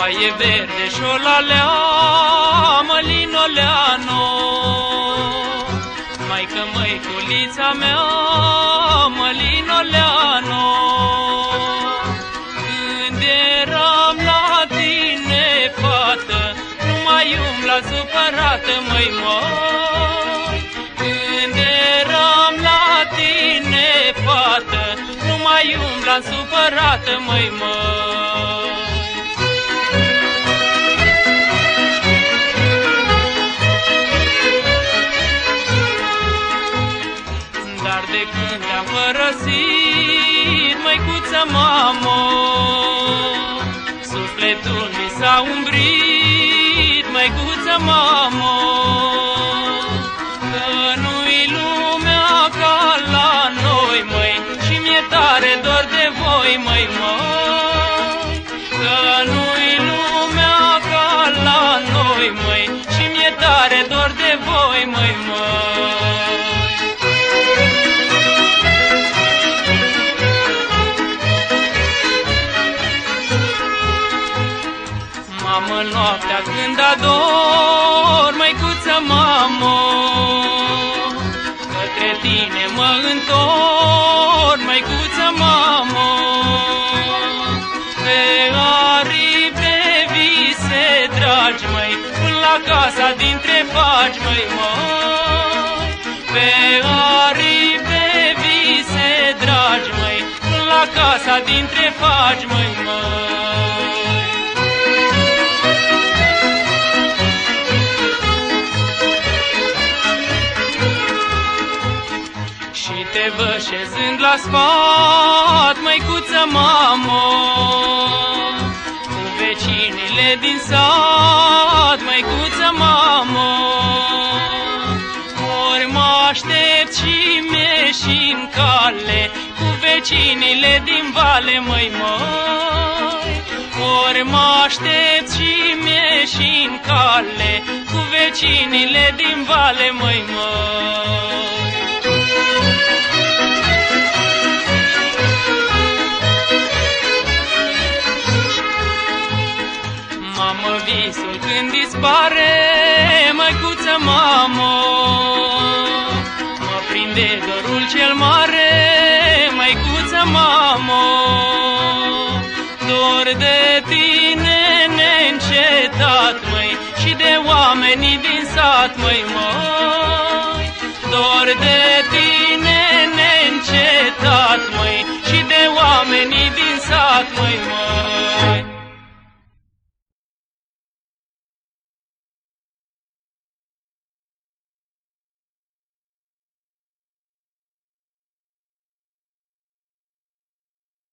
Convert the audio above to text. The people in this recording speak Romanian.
e verde și-o lalea, mălinoleano. Maică, măiculița mea, mălinoleano. Când eram la tine, fată, nu mai umbla supărată, măi, măi. Când eram la tine, fată, nu mai umbla supărată, măi, măi. Dar de când te-am părăsit, măicuță, mamă, sufletul mi s-a umbrit, măicuță, mamă. Că nu-i lumea ca la noi, măi, și mi-e tare dor de voi, măi, măi. Că nu-i lumea ca la noi, măi, și mi-e tare dor de voi, măi, măi. Mamă, noaptea când ador, măicuță, mamă, către tine mă întorc, măicuță, mamă. Pe aripi de vise dragi, măi, până la casa dintre faci, măi, măi. Pe aripi de vise dragi, măi, până la casa dintre faci, măi, măi. Și te văd șezând la sfat, măicuță, mamă, cu vecinile din sat, măicuță, mamă. Ori mă aștept și mi-eși în cale, cu vecinile din vale, măi, măi. Ori mă aștept și mi-eși în cale, cu vecinile din vale, măi, măi. Mamă, visul când dispare, măicuță, mamă, mă prinde dorul cel mare, măicuță, mamă. Dor de tine neîncetat, măi, și de oamenii din sat, măi, măi. Dor de tine neîncetat, măi, și de oamenii din sat, măi, măi.